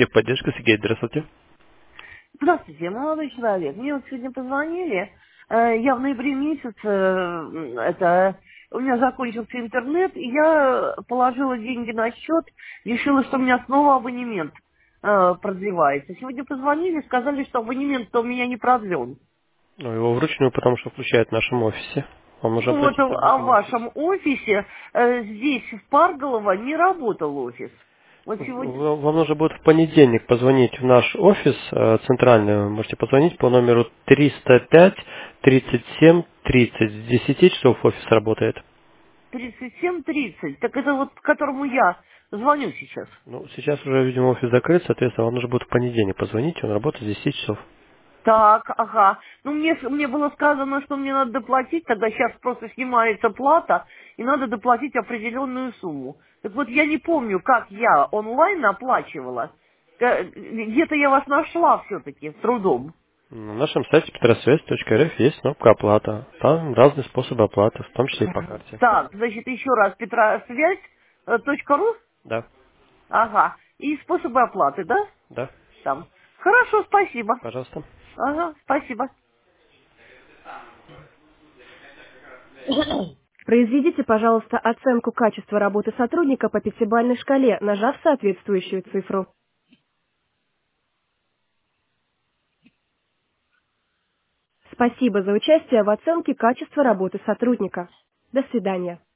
Техподдержка, Сергей, здравствуйте. Здравствуйте, молодой человек. Мне вот сегодня позвонили. Я в ноябре месяце, у меня закончился интернет, и я положила деньги на счет, решила, что у меня снова абонемент продлевается. Сегодня позвонили, сказали, что абонемент-то у меня не продлен. Ну, его вручную, потому что включают в нашем офисе. Вам нужно Ну вот, пройти по а в другому вашем офису. офисе здесь, в Парголово, не работал офис. Вот сегодня... Вам нужно будет в понедельник позвонить в наш офис центральный. Вы можете позвонить по номеру 305 37 30. С 10 часов офис работает. 37:30. Так это вот к которому я звоню сейчас. Ну, сейчас уже, видимо, офис закрыт, соответственно, вам нужно будет в понедельник позвонить, он работает с 10 часов. Так, ага. Ну, мне было сказано, что мне надо доплатить, тогда сейчас просто снимается плата, и надо доплатить определенную сумму. Так вот, я не помню, как я онлайн оплачивала. Где-то я вас нашла все-таки, с трудом. На нашем сайте petrosвязь.рф есть кнопка оплата. Там разные способы оплаты, в том числе и по карте. Так, значит, еще раз, petrosвязь.ру? Да, Ага. И способы оплаты, да? да, Там. Хорошо, спасибо. пожалуйста. Ага, спасибо. Произведите, пожалуйста, оценку качества работы сотрудника по пятибалльной шкале, нажав соответствующую цифру. Спасибо за участие в оценке качества работы сотрудника. До свидания.